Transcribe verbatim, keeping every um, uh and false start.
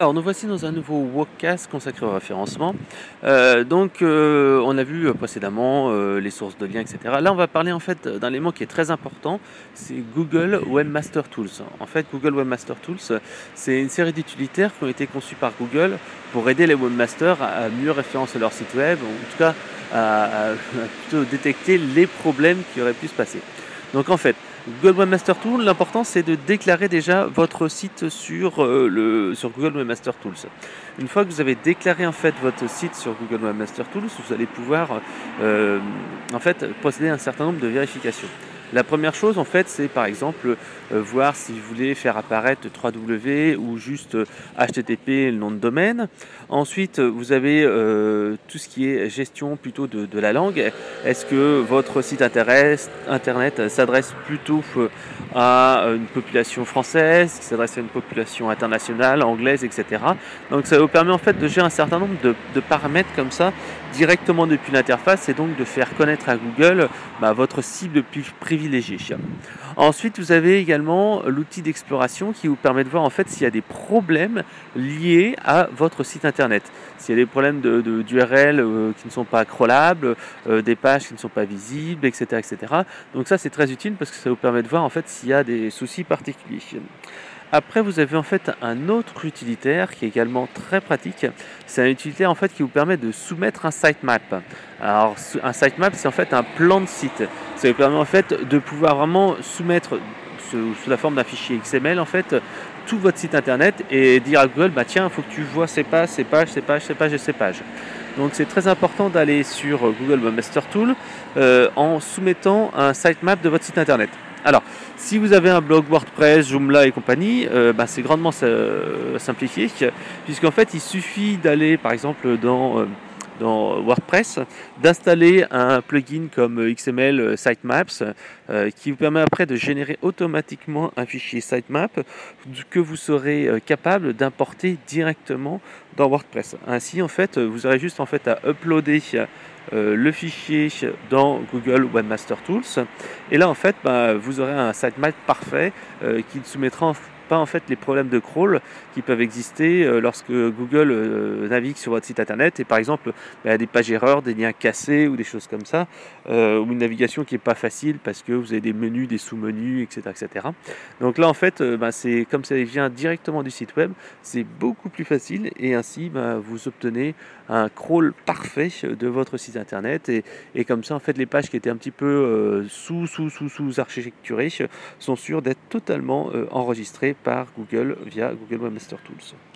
Alors nous voici dans un nouveau Wokcast consacré au référencement. Euh, donc euh, on a vu euh, précédemment euh, les sources de liens, et cetera. Là on va parler en fait d'un élément qui est très important, c'est Google Webmaster Tools. En fait Google Webmaster Tools, c'est une série d'utilitaires qui ont été conçus par Google pour aider les webmasters à mieux référencer leur site web, ou en tout cas à, à- à plutôt détecter les problèmes qui auraient pu se passer. Donc en fait, Google Webmaster Tools, l'important c'est de déclarer déjà votre site sur, euh, le, sur Google Webmaster Tools. Une fois que vous avez déclaré en fait votre site sur Google Webmaster Tools, vous allez pouvoir euh, en fait procéder à un certain nombre de vérifications. La première chose en fait c'est par exemple euh, voir si vous voulez faire apparaître www ou juste euh, H T T P, le nom de domaine. Ensuite vous avez euh, tout ce qui est gestion plutôt de, de la langue. Est-ce que votre site internet, internet s'adresse plutôt à une population française, qui s'adresse à une population internationale, anglaise, et cetera. Donc ça vous permet en fait de gérer un certain nombre de, de paramètres comme ça directement depuis l'interface et donc de faire connaître à Google bah, votre cible privilégiée. Ensuite, vous avez également l'outil d'exploration qui vous permet de voir en fait s'il y a des problèmes liés à votre site internet. S'il y a des problèmes de, de, d'U R L euh, qui ne sont pas crawlables, euh, des pages qui ne sont pas visibles, et cetera, et cetera. Donc ça, c'est très utile parce que ça vous permet de voir en fait s'il y a des soucis particuliers. Après, vous avez en fait un autre utilitaire qui est également très pratique. C'est un utilitaire en fait qui vous permet de soumettre un sitemap. Alors, un sitemap, c'est en fait un plan de site. Ça vous permet en fait de pouvoir vraiment soumettre sous, sous la forme d'un fichier X M L en fait tout votre site internet et dire à Google, bah tiens, il faut que tu vois ces pages, ces pages, ces pages, ces pages et ces pages. Donc c'est très important d'aller sur Google Webmaster Tool euh, en soumettant un sitemap de votre site internet. Alors, si vous avez un blog WordPress, Joomla et compagnie, euh, bah, c'est grandement euh, simplifié, puisqu'en fait, il suffit d'aller, par exemple, dans, euh, dans WordPress, d'installer un plugin comme X M L Sitemaps, euh, qui vous permet après de générer automatiquement un fichier sitemap que vous serez euh, capable d'importer directement dans WordPress. Ainsi, en fait, vous aurez juste en fait à uploader euh, le fichier dans Google Webmaster Tools. Et là, en fait, bah, vous aurez un sitemap parfait euh, qui ne soumettra pas en fait les problèmes de crawl qui peuvent exister euh, lorsque Google euh, navigue sur votre site internet et par exemple il y a des pages erreurs, des liens cassés ou des choses comme ça, euh, ou une navigation qui n'est pas facile parce que vous avez des menus, des sous-menus, et cetera, et cetera. Donc là en fait, euh, bah, c'est comme ça vient directement du site web, c'est beaucoup plus facile et ainsi bah, vous obtenez un crawl parfait de votre site internet et, et comme ça en fait les pages qui étaient un petit peu euh, sous sous sous sous architecturées sont sûres d'être totalement euh, enregistrées par Google via Google Webmaster Tools.